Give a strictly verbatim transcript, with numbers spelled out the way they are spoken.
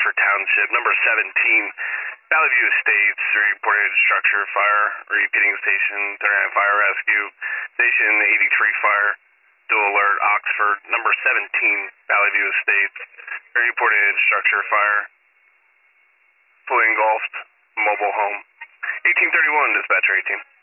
Oxford Township. Number seventeen, Valley View Estates, reported structure fire. Repeating station thirty-nine fire rescue. Station eighty-three fire. Dual alert Oxford. Number seventeen, Valley View Estates, reported structure fire. Fully engulfed mobile home. eighteen thirty-one, dispatcher eighteen.